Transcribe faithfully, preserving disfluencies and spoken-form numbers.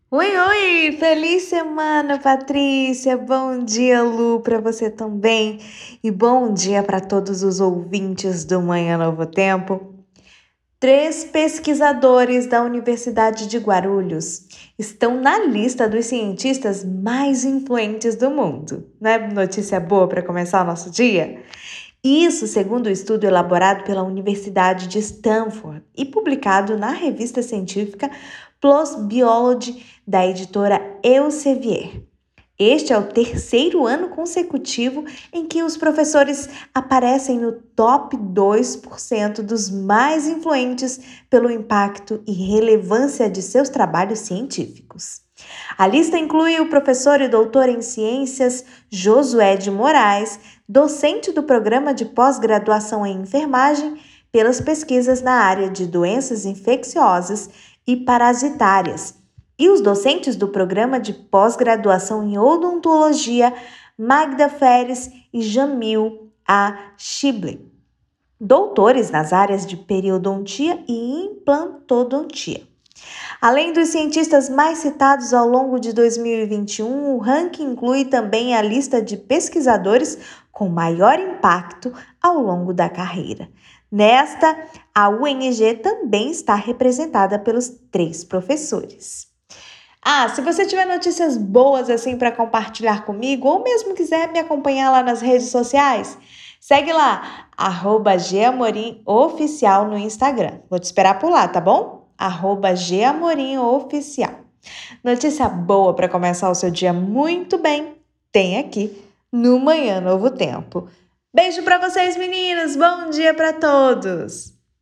Oi, oi! Feliz semana, Patrícia! Bom dia, Lu, para você também. E bom dia para todos os ouvintes do Manhã Novo Tempo. Três pesquisadores da Universidade de Guarulhos estão na lista dos cientistas mais influentes do mundo. Não é notícia boa para começar o nosso dia? Isso segundo o estudo elaborado pela Universidade de Stanford e publicado na revista científica PLOS Biology, da editora Elsevier. Este é o terceiro ano consecutivo em que os professores aparecem no top dois por cento dos mais influentes pelo impacto e relevância de seus trabalhos científicos. A lista inclui o professor e doutor em ciências Josué de Moraes, docente do programa de pós-graduação em enfermagem, pelas pesquisas na área de doenças infecciosas e parasitárias, e os docentes do programa de pós-graduação em odontologia Magda Feres e Jamil A. Shibley, doutores nas áreas de periodontia e implantodontia. Além dos cientistas mais citados ao longo de dois mil e vinte e um, o ranking inclui também a lista de pesquisadores com maior impacto ao longo da carreira. Nesta, a U N G também está representada pelos três professores. Ah, se você tiver notícias boas assim para compartilhar comigo, ou mesmo quiser me acompanhar lá nas redes sociais, segue lá, arroba geamorimoficial no Instagram. Vou te esperar por lá, tá bom? arroba geamorimoficial. Notícia boa para começar o seu dia muito bem, tem aqui no Manhã Novo Tempo. Beijo para vocês, meninas! Bom dia para todos!